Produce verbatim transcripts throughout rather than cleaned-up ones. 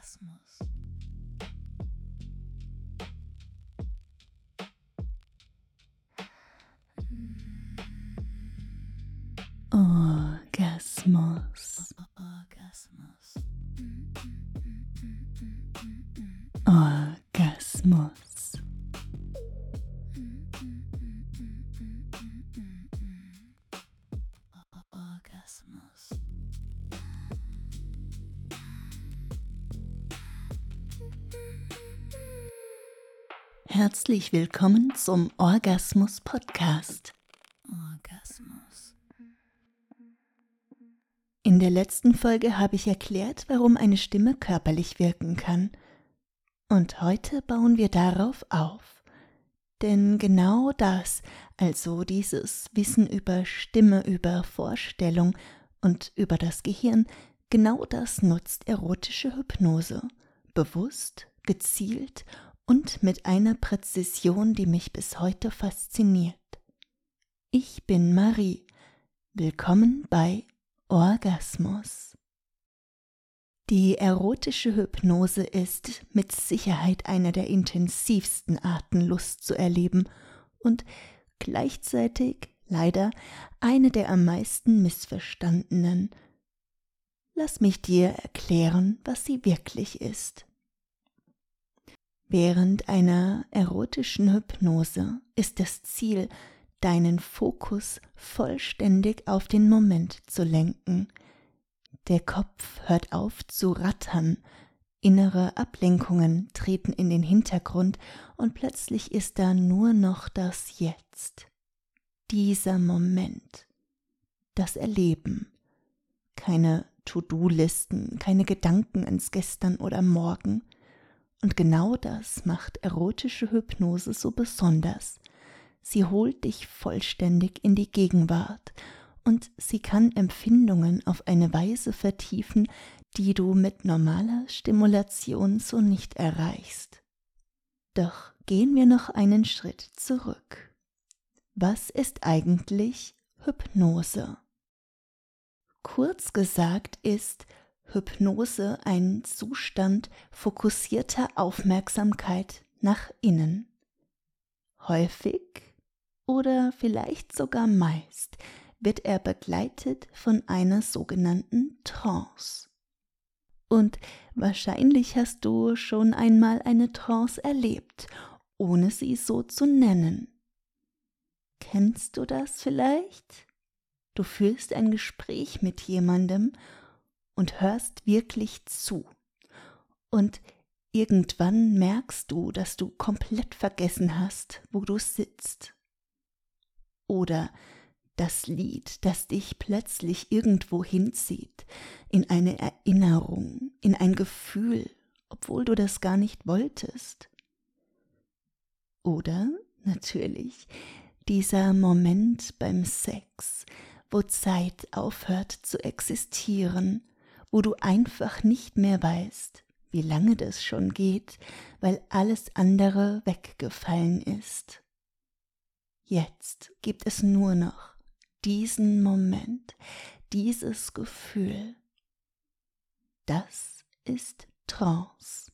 Orgasmus. Orgasmus. Orgasmus. Orgasmus. Orgasmus. Herzlich willkommen zum Orgasmus Podcast. Orgasmus. In der letzten Folge habe ich erklärt, warum eine Stimme körperlich wirken kann. Und heute bauen wir darauf auf. Denn genau das, also dieses Wissen über Stimme, über Vorstellung und über das Gehirn, genau das nutzt erotische Hypnose. Bewusst, gezielt und mit einer Präzision, die mich bis heute fasziniert. Ich bin Marie. Willkommen bei Orgasmus. Die erotische Hypnose ist mit Sicherheit eine der intensivsten Arten, Lust zu erleben und gleichzeitig leider eine der am meisten missverstandenen. Lass mich dir erklären, was sie wirklich ist. Während einer erotischen Hypnose ist das Ziel, deinen Fokus vollständig auf den Moment zu lenken. Der Kopf hört auf zu rattern, innere Ablenkungen treten in den Hintergrund und plötzlich ist da nur noch das Jetzt. Dieser Moment, das Erleben. Keine To-Do-Listen, keine Gedanken ans Gestern oder Morgen. Und genau das macht erotische Hypnose so besonders. Sie holt dich vollständig in die Gegenwart und sie kann Empfindungen auf eine Weise vertiefen, die du mit normaler Stimulation so nicht erreichst. Doch gehen wir noch einen Schritt zurück. Was ist eigentlich Hypnose? Kurz gesagt ist Hypnose ein Zustand fokussierter Aufmerksamkeit nach innen. Häufig oder vielleicht sogar meist wird er begleitet von einer sogenannten Trance. Und wahrscheinlich hast du schon einmal eine Trance erlebt, ohne sie so zu nennen. Kennst du das vielleicht? Du führst ein Gespräch mit jemandem und hörst wirklich zu. Und irgendwann merkst du, dass du komplett vergessen hast, wo du sitzt. Oder das Lied, das dich plötzlich irgendwo hinzieht, in eine Erinnerung, in ein Gefühl, obwohl du das gar nicht wolltest. Oder natürlich dieser Moment beim Sex, wo Zeit aufhört zu existieren, wo du einfach nicht mehr weißt, wie lange das schon geht, weil alles andere weggefallen ist. Jetzt gibt es nur noch diesen Moment, dieses Gefühl. Das ist Trance.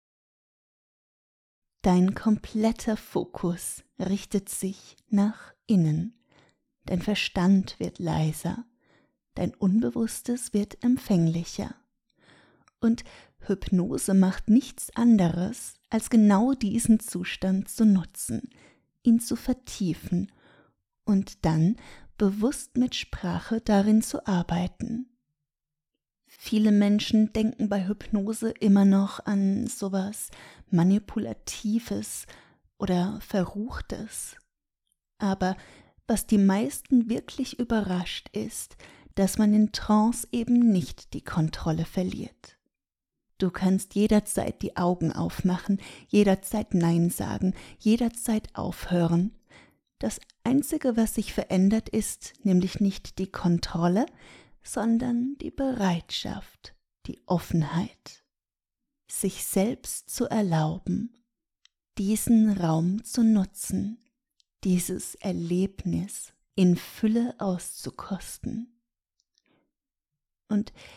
Dein kompletter Fokus richtet sich nach innen. Dein Verstand wird leiser, dein Unbewusstes wird empfänglicher. Und Hypnose macht nichts anderes, als genau diesen Zustand zu nutzen, ihn zu vertiefen und dann bewusst mit Sprache darin zu arbeiten. Viele Menschen denken bei Hypnose immer noch an sowas Manipulatives oder Verruchtes. Aber was die meisten wirklich überrascht ist, dass man in Trance eben nicht die Kontrolle verliert. Du kannst jederzeit die Augen aufmachen, jederzeit Nein sagen, jederzeit aufhören. Das Einzige, was sich verändert, ist nämlich nicht die Kontrolle, sondern die Bereitschaft, die Offenheit, sich selbst zu erlauben, diesen Raum zu nutzen, dieses Erlebnis in Fülle auszukosten. Und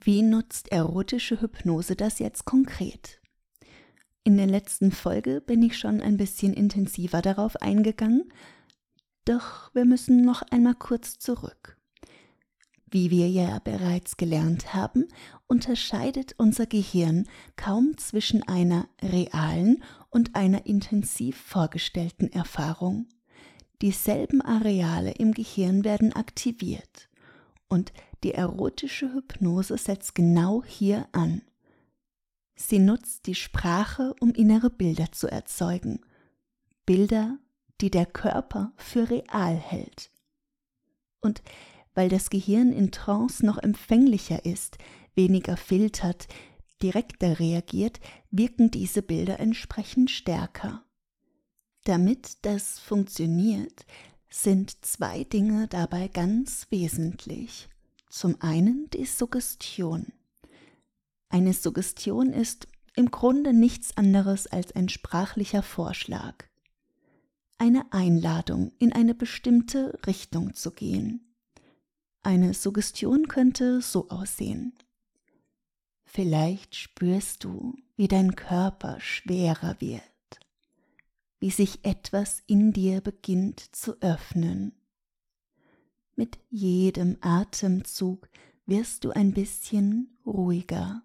Wie nutzt erotische Hypnose das jetzt konkret? In der letzten Folge bin ich schon ein bisschen intensiver darauf eingegangen, doch wir müssen noch einmal kurz zurück. Wie wir ja bereits gelernt haben, unterscheidet unser Gehirn kaum zwischen einer realen und einer intensiv vorgestellten Erfahrung. Dieselben Areale im Gehirn werden aktiviert und die erotische Hypnose setzt genau hier an. Sie nutzt die Sprache, um innere Bilder zu erzeugen. Bilder, die der Körper für real hält. Und weil das Gehirn in Trance noch empfänglicher ist, weniger filtert, direkter reagiert, wirken diese Bilder entsprechend stärker. Damit das funktioniert, sind zwei Dinge dabei ganz wesentlich. Zum einen die Suggestion. Eine Suggestion ist im Grunde nichts anderes als ein sprachlicher Vorschlag. Eine Einladung, in eine bestimmte Richtung zu gehen. Eine Suggestion könnte so aussehen. Vielleicht spürst du, wie dein Körper schwerer wird, wie sich etwas in dir beginnt zu öffnen. Mit jedem Atemzug wirst du ein bisschen ruhiger.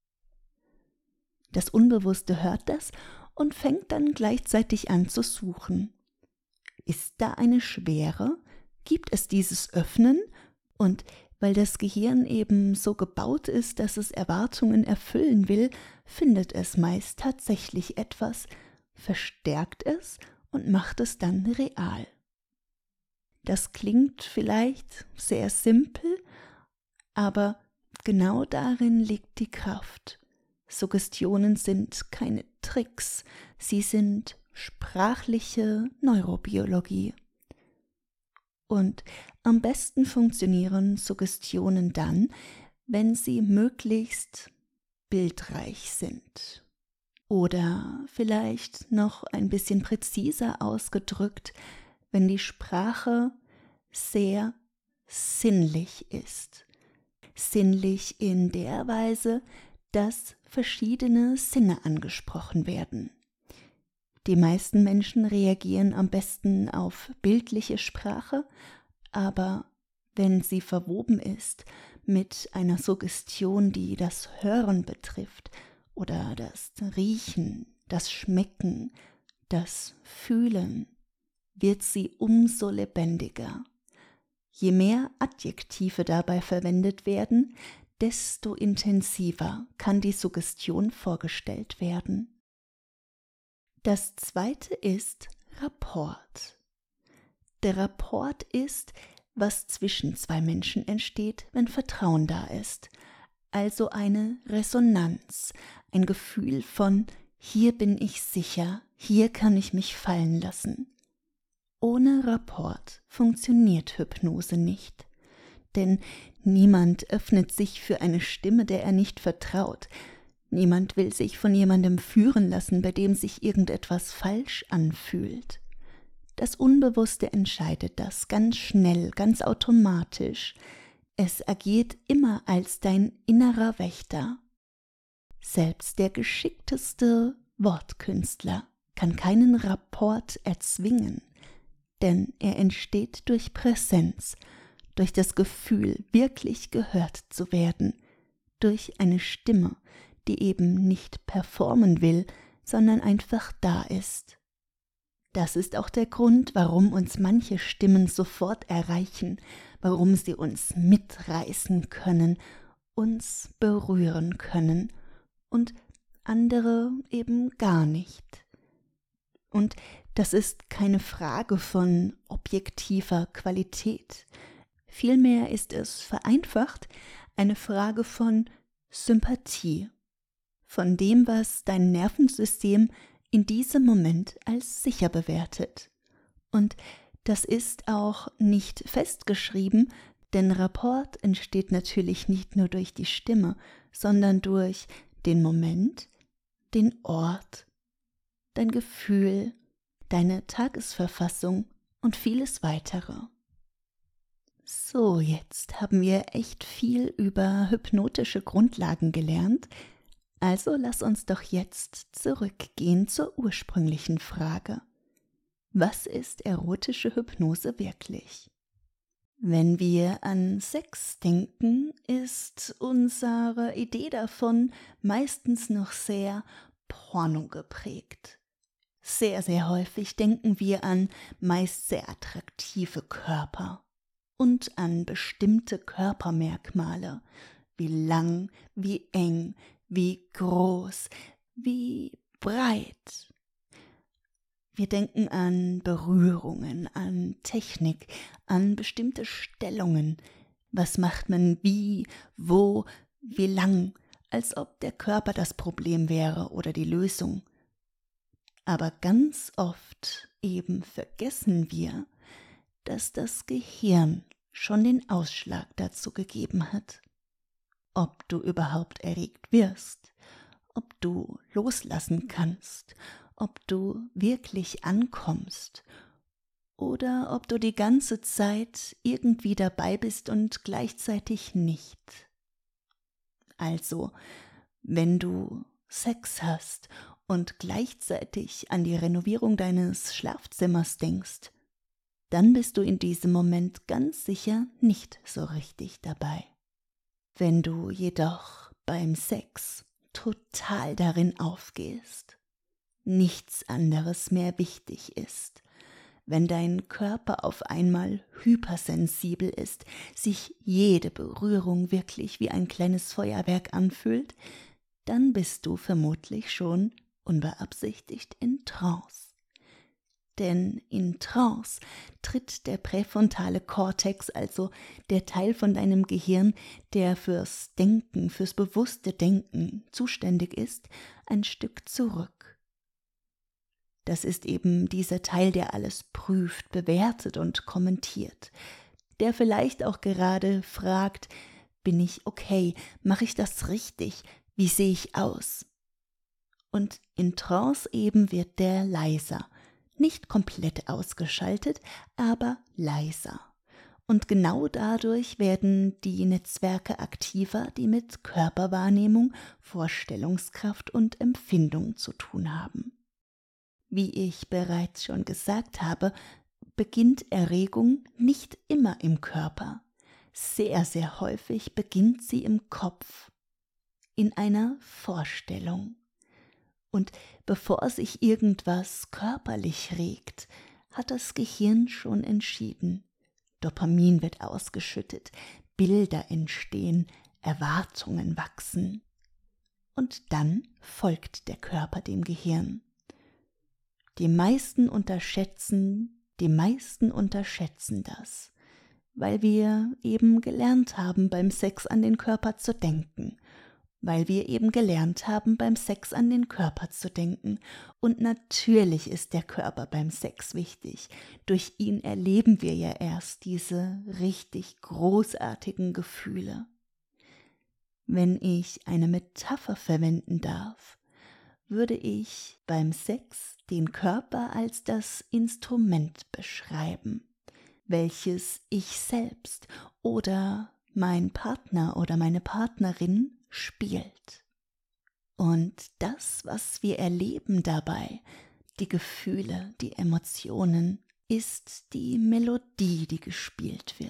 Das Unbewusste hört das und fängt dann gleichzeitig an zu suchen. Ist da eine Schwere? Gibt es dieses Öffnen? Und weil das Gehirn eben so gebaut ist, dass es Erwartungen erfüllen will, findet es meist tatsächlich etwas, verstärkt es und macht es dann real. Das klingt vielleicht sehr simpel, aber genau darin liegt die Kraft. Suggestionen sind keine Tricks, sie sind sprachliche Neurobiologie. Und am besten funktionieren Suggestionen dann, wenn sie möglichst bildreich sind. Oder vielleicht noch ein bisschen präziser ausgedrückt, wenn die Sprache sehr sinnlich ist. Sinnlich in der Weise, dass verschiedene Sinne angesprochen werden. Die meisten Menschen reagieren am besten auf bildliche Sprache, aber wenn sie verwoben ist mit einer Suggestion, die das Hören betrifft oder das Riechen, das Schmecken, das Fühlen, wird sie umso lebendiger. Je mehr Adjektive dabei verwendet werden, desto intensiver kann die Suggestion vorgestellt werden. Das zweite ist Rapport. Der Rapport ist, was zwischen zwei Menschen entsteht, wenn Vertrauen da ist. Also eine Resonanz, ein Gefühl von, hier bin ich sicher, hier kann ich mich fallen lassen. Ohne Rapport funktioniert Hypnose nicht. Denn niemand öffnet sich für eine Stimme, der er nicht vertraut. Niemand will sich von jemandem führen lassen, bei dem sich irgendetwas falsch anfühlt. Das Unbewusste entscheidet das ganz schnell, ganz automatisch. Es agiert immer als dein innerer Wächter. Selbst der geschickteste Wortkünstler kann keinen Rapport erzwingen, denn er entsteht durch Präsenz, durch das Gefühl, wirklich gehört zu werden, durch eine Stimme, die eben nicht performen will, sondern einfach da ist. Das ist auch der Grund, warum uns manche Stimmen sofort erreichen, warum sie uns mitreißen können, uns berühren können und andere eben gar nicht. Und das ist keine Frage von objektiver Qualität. Vielmehr ist es vereinfacht eine Frage von Sympathie, von dem, was dein Nervensystem in diesem Moment als sicher bewertet. Und das ist auch nicht festgeschrieben, denn Rapport entsteht natürlich nicht nur durch die Stimme, sondern durch den Moment, den Ort, dein Gefühl, deine Tagesverfassung und vieles weitere. So, jetzt haben wir echt viel über hypnotische Grundlagen gelernt. Also lass uns doch jetzt zurückgehen zur ursprünglichen Frage. Was ist erotische Hypnose wirklich? Wenn wir an Sex denken, ist unsere Idee davon meistens noch sehr pornogeprägt. Sehr, sehr häufig denken wir an meist sehr attraktive Körper und an bestimmte Körpermerkmale, wie lang, wie eng, wie groß, wie breit. Wir denken an Berührungen, an Technik, an bestimmte Stellungen. Was macht man wie, wo, wie lang, als ob der Körper das Problem wäre oder die Lösung. Aber ganz oft eben vergessen wir, dass das Gehirn schon den Ausschlag dazu gegeben hat. Ob du überhaupt erregt wirst, ob du loslassen kannst, ob du wirklich ankommst oder ob du die ganze Zeit irgendwie dabei bist und gleichzeitig nicht. Also, wenn du Sex hast und gleichzeitig an die Renovierung deines Schlafzimmers denkst, dann bist du in diesem Moment ganz sicher nicht so richtig dabei. Wenn du jedoch beim Sex total darin aufgehst, nichts anderes mehr wichtig ist, wenn dein Körper auf einmal hypersensibel ist, sich jede Berührung wirklich wie ein kleines Feuerwerk anfühlt, dann bist du vermutlich schon unbeabsichtigt in Trance. Denn in Trance tritt der präfrontale Kortex, also der Teil von deinem Gehirn, der fürs Denken, fürs bewusste Denken zuständig ist, ein Stück zurück. Das ist eben dieser Teil, der alles prüft, bewertet und kommentiert, der vielleicht auch gerade fragt, bin ich okay, mache ich das richtig, wie sehe ich aus? Und in Trance eben wird der leiser, nicht komplett ausgeschaltet, aber leiser. Und genau dadurch werden die Netzwerke aktiver, die mit Körperwahrnehmung, Vorstellungskraft und Empfindung zu tun haben. Wie ich bereits schon gesagt habe, beginnt Erregung nicht immer im Körper. Sehr, sehr häufig beginnt sie im Kopf, in einer Vorstellung. Und bevor sich irgendwas körperlich regt, hat das Gehirn schon entschieden. Dopamin wird ausgeschüttet, Bilder entstehen, Erwartungen wachsen. Und dann folgt der Körper dem Gehirn. Die meisten unterschätzen, die meisten unterschätzen das, weil wir eben gelernt haben, beim Sex an den Körper zu denken. Weil wir eben gelernt haben, beim Sex an den Körper zu denken. Und natürlich ist der Körper beim Sex wichtig. Durch ihn erleben wir ja erst diese richtig großartigen Gefühle. Wenn ich eine Metapher verwenden darf, würde ich beim Sex den Körper als das Instrument beschreiben, welches ich selbst oder mein Partner oder meine Partnerin spielt. Und das, was wir erleben dabei, die Gefühle, die Emotionen, ist die Melodie, die gespielt wird.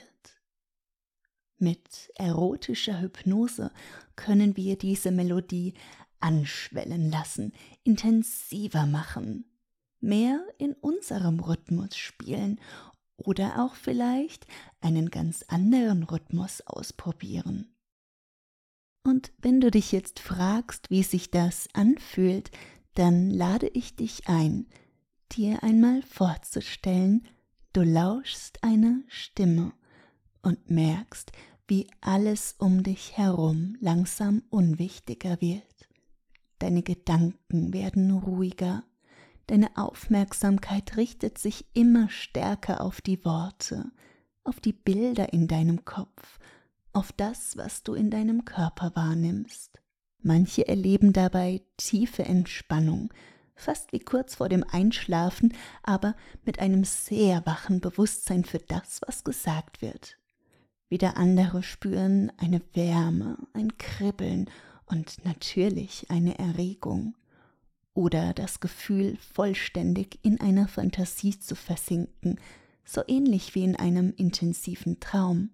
Mit erotischer Hypnose können wir diese Melodie anschwellen lassen, intensiver machen, mehr in unserem Rhythmus spielen oder auch vielleicht einen ganz anderen Rhythmus ausprobieren. Und wenn du dich jetzt fragst, wie sich das anfühlt, dann lade ich dich ein, dir einmal vorzustellen, du lauschst einer Stimme und merkst, wie alles um dich herum langsam unwichtiger wird. Deine Gedanken werden ruhiger, deine Aufmerksamkeit richtet sich immer stärker auf die Worte, auf die Bilder in deinem Kopf, auf das, was du in deinem Körper wahrnimmst. Manche erleben dabei tiefe Entspannung, fast wie kurz vor dem Einschlafen, aber mit einem sehr wachen Bewusstsein für das, was gesagt wird. Wieder andere spüren eine Wärme, ein Kribbeln und natürlich eine Erregung oder das Gefühl, vollständig in einer Fantasie zu versinken, so ähnlich wie in einem intensiven Traum.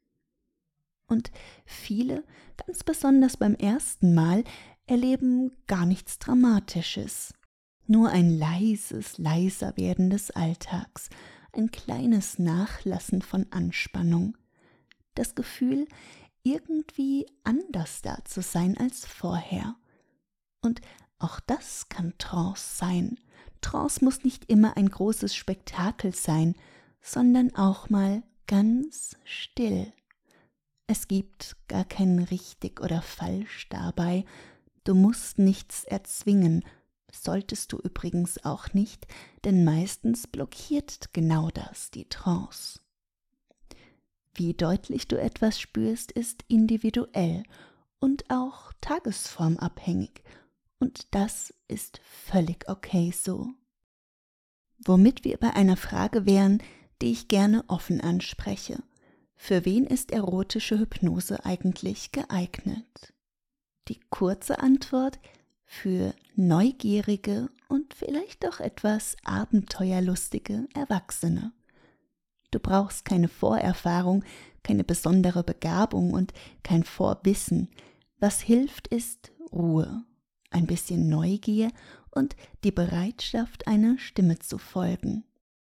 Und viele, ganz besonders beim ersten Mal, erleben gar nichts Dramatisches. Nur ein leises, leiser werden des Alltags, ein kleines Nachlassen von Anspannung. Das Gefühl, irgendwie anders da zu sein als vorher. Und auch das kann Trance sein. Trance muss nicht immer ein großes Spektakel sein, sondern auch mal ganz still. Es gibt gar kein richtig oder falsch dabei. Du musst nichts erzwingen, solltest du übrigens auch nicht, denn meistens blockiert genau das die Trance. Wie deutlich du etwas spürst, ist individuell und auch tagesformabhängig, und das ist völlig okay so. Womit wir bei einer Frage wären, die ich gerne offen anspreche. Für wen ist erotische Hypnose eigentlich geeignet? Die kurze Antwort: für neugierige und vielleicht auch etwas abenteuerlustige Erwachsene. Du brauchst keine Vorerfahrung, keine besondere Begabung und kein Vorwissen. Was hilft, ist Ruhe, ein bisschen Neugier und die Bereitschaft, einer Stimme zu folgen.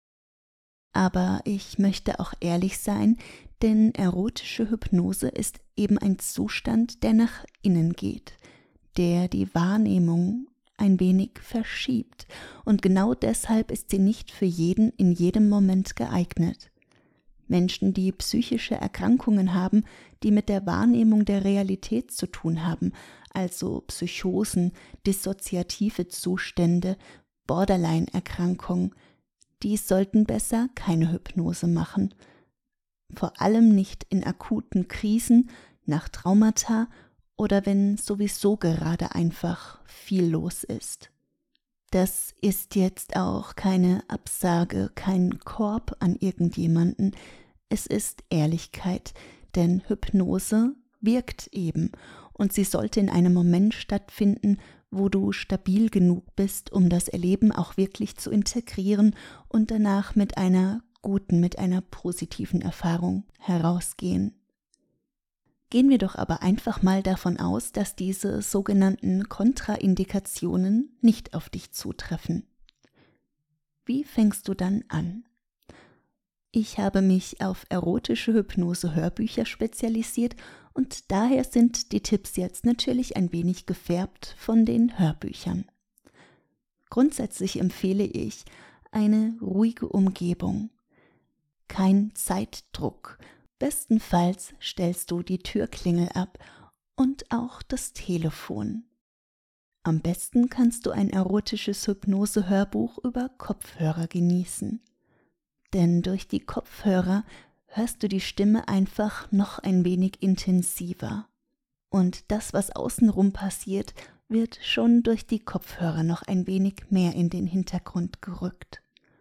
Aber ich möchte auch ehrlich sein, denn erotische Hypnose ist eben ein Zustand, der nach innen geht, der die Wahrnehmung ein wenig verschiebt, und genau deshalb ist sie nicht für jeden in jedem Moment geeignet. Menschen, die psychische Erkrankungen haben, die mit der Wahrnehmung der Realität zu tun haben, also Psychosen, dissoziative Zustände, Borderline-Erkrankungen, die sollten besser keine Hypnose machen. Vor allem nicht in akuten Krisen, nach Traumata oder wenn sowieso gerade einfach viel los ist. Das ist jetzt auch keine Absage, kein Korb an irgendjemanden. Es ist Ehrlichkeit, denn Hypnose wirkt eben und sie sollte in einem Moment stattfinden, wo du stabil genug bist, um das Erleben auch wirklich zu integrieren und danach mit einer guten, mit einer positiven Erfahrung herausgehen. Gehen wir doch aber einfach mal davon aus, dass diese sogenannten Kontraindikationen nicht auf dich zutreffen. Wie fängst du dann an? Ich habe mich auf erotische Hypnose-Hörbücher spezialisiert und daher sind die Tipps jetzt natürlich ein wenig gefärbt von den Hörbüchern. Grundsätzlich empfehle ich eine ruhige Umgebung, kein Zeitdruck. Bestenfalls stellst du die Türklingel ab und auch das Telefon. Am besten kannst du ein erotisches Hypnose-Hörbuch über Kopfhörer genießen. Denn durch die Kopfhörer hörst du die Stimme einfach noch ein wenig intensiver. Und das, was außenrum passiert, wird schon durch die Kopfhörer noch ein wenig mehr in den Hintergrund gerückt.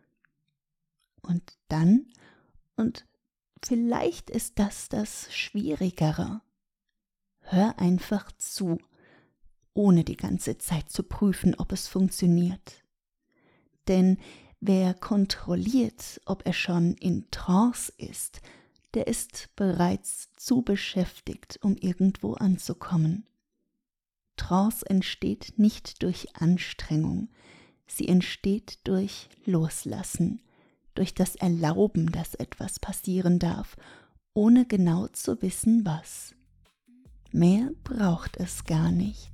Und dann, und vielleicht ist das das Schwierigere, hör einfach zu, ohne die ganze Zeit zu prüfen, ob es funktioniert. Denn wer kontrolliert, ob er schon in Trance ist, der ist bereits zu beschäftigt, um irgendwo anzukommen. Trance entsteht nicht durch Anstrengung, sie entsteht durch Loslassen, durch das Erlauben, dass etwas passieren darf, ohne genau zu wissen, was. Mehr braucht es gar nicht.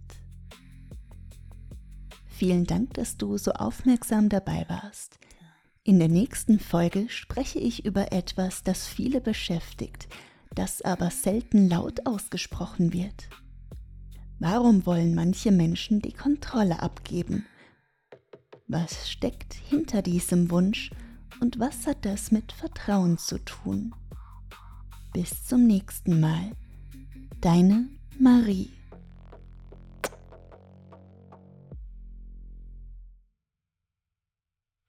Vielen Dank, dass du so aufmerksam dabei warst. In der nächsten Folge spreche ich über etwas, das viele beschäftigt, das aber selten laut ausgesprochen wird. Warum wollen manche Menschen die Kontrolle abgeben? Was steckt hinter diesem Wunsch und was hat das mit Vertrauen zu tun? Bis zum nächsten Mal. Deine Marie.